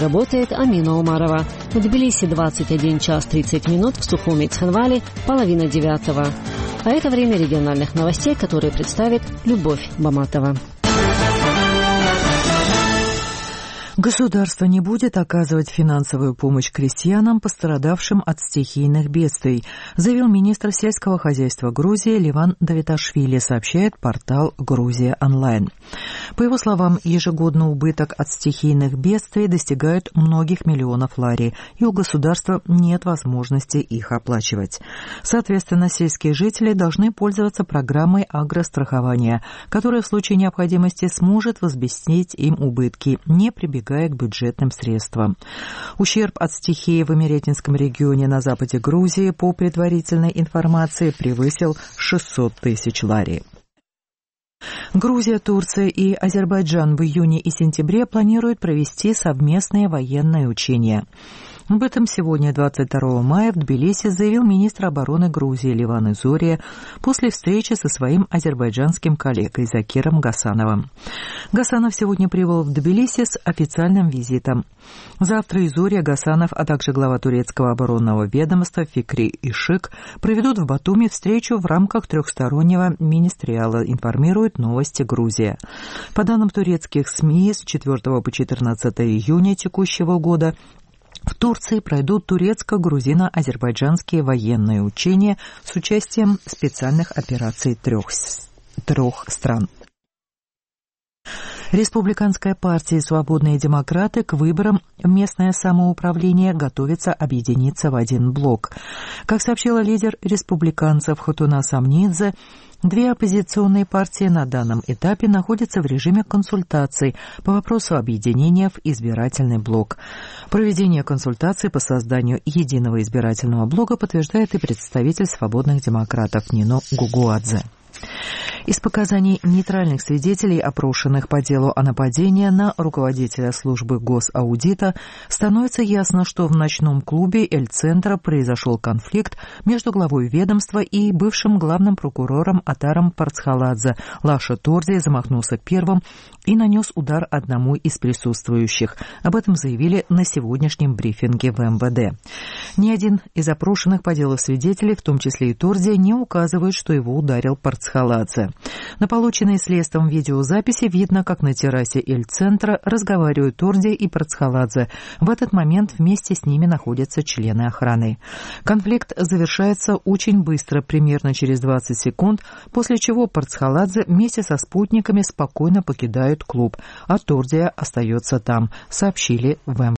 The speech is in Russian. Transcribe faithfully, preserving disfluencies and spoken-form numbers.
работает Амина Умарова. В Тбилиси двадцать один час тридцать минут, в Сухуми Цхинвале половина девятого. А это время региональных новостей, которые представит Любовь Баматова. Государство не будет оказывать финансовую помощь крестьянам, пострадавшим от стихийных бедствий, заявил министр сельского хозяйства Грузии Леван Давиташвили, сообщает портал «Грузия онлайн». По его словам, ежегодно убыток от стихийных бедствий достигает многих миллионов лари, и у государства нет возможности их оплачивать. Соответственно, сельские жители должны пользоваться программой агрострахования, которая в случае необходимости сможет возместить им убытки, не прибегая к бюджетным средствам. Ущерб от стихии в Имеретинском регионе на западе Грузии, по предварительной информации, превысил шестьсот тысяч лари. Грузия, Турция и Азербайджан в июне и сентябре планируют провести совместные военные учения. Об этом сегодня, двадцать второго мая, в Тбилиси заявил министр обороны Грузии Леван Изурия после встречи со своим азербайджанским коллегой Закиром Гасановым. Гасанов сегодня прибыл в Тбилиси с официальным визитом. Завтра Изурия, Гасанов, а также глава турецкого оборонного ведомства Фикри Ишик проведут в Батуми встречу в рамках трехстороннего министериала, информирует «Новости Грузия». По данным турецких СМИ, с четвёртого по четырнадцатое июня текущего года в Турции пройдут турецко-грузино-азербайджанские военные учения с участием специальных операций трех, трех стран. Республиканская партия «Свободные демократы» к выборам в местное самоуправление готовится объединиться в один блок. Как сообщила лидер республиканцев Хатуна Самнидзе, две оппозиционные партии на данном этапе находятся в режиме консультаций по вопросу объединения в избирательный блок. Проведение консультаций по созданию единого избирательного блока подтверждает и представитель «Свободных демократов» Нино Гугуадзе. Из показаний нейтральных свидетелей, опрошенных по делу о нападении на руководителя службы госаудита, становится ясно, что в ночном клубе Эль-Центра произошел конфликт между главой ведомства и бывшим главным прокурором Атаром Парцхаладзе. Лаша Торзи замахнулся первым и нанес удар одному из присутствующих. Об этом заявили на сегодняшнем брифинге в эм вэ дэ. Ни один из опрошенных по делу свидетелей, в том числе и Торзи, не указывает, что его ударил Парцхаладзе. На полученной следствием видеозаписи видно, как на террасе Эль-Центра разговаривают Торди и Парцхаладзе. В этот момент вместе с ними находятся члены охраны. Конфликт завершается очень быстро, примерно через двадцать секунд, после чего Парцхаладзе вместе со спутниками спокойно покидают клуб, а Торди остается там, сообщили в эм вэ дэ.